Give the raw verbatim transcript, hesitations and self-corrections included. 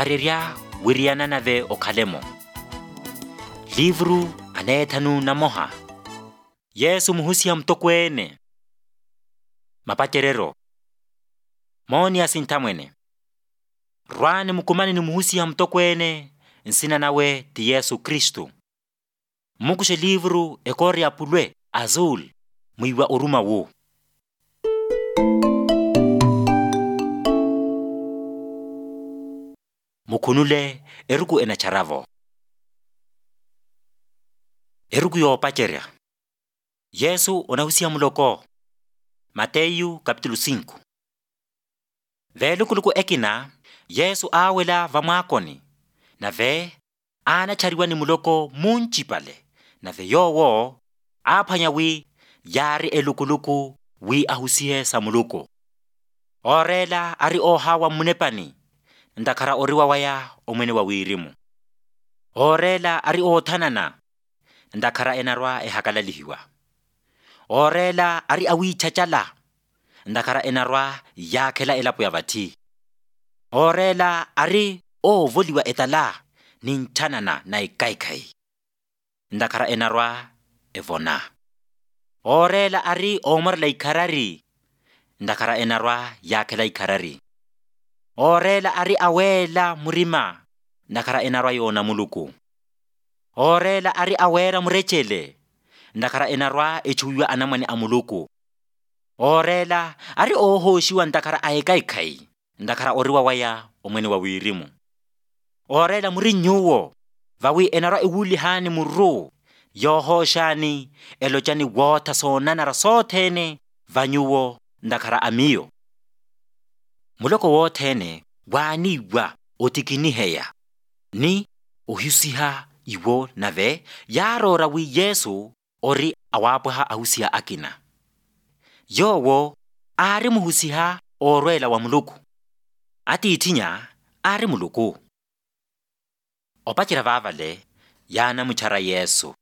vareria wiriana nave okhalemo. Livru anethanu na moha. Yesu muhusia mtokwene. Mapacherero. Moni asintamwene. Rwane mukumani ni muhusia mtokwene. Nsina nawe ti Yesu Kristu. Mukushe livru ekori apulwe azul. Muiwa uruma wu. Mukunule eruku enacharavo. Eruku yo pacheria. Yesu onahusia muloko. Mateyu kapitulu cinco. Velukuluku ekina, Yesu awela vamakoni. Na ve, ana chariwani muloko munchipale. Na ve yowo, apanyawi, yari elukuluku, wi ahusie sa muluko. Orela ari ohawa munepani. Ndakara oriwa waya omwene wa wirimu. Orela ari othanana. Ndakara enarwa ehakalalihiwa. Orela ari awi chachala. Ndakara enarwa yakela elapu ya vati. Orela ari o voliwa etala. Ninchanana na ikaikai. Ndakara enarwa evona. Orela ari omarla ikarari. Ndakara enarwa yakela ikarari. Orela ari awela murima. Ndakara enarwa yona muluku. Orela ari awera murechele. Ndakara enarwa echuwa anamani amuluku. Orela ari ohoshiwa ndakara aekaikai. Ndakara oriwa waya omwene wa wirimu. Orela muri nyuwo. Vawi enarwa ewuli hani muru. Yohoshani elochani wota sonana rasotene. Vanyuwo ndakara amiyo. Muloko wotene waniwa otikiniheya. Ni uhusiha iwo nave yarora wi Yesu ori awapaha ahusia akina. Yowo ari muhusiha orwela wa muluku. Ati itinya ari muluku. Opachira vavale yana muchara Yesu.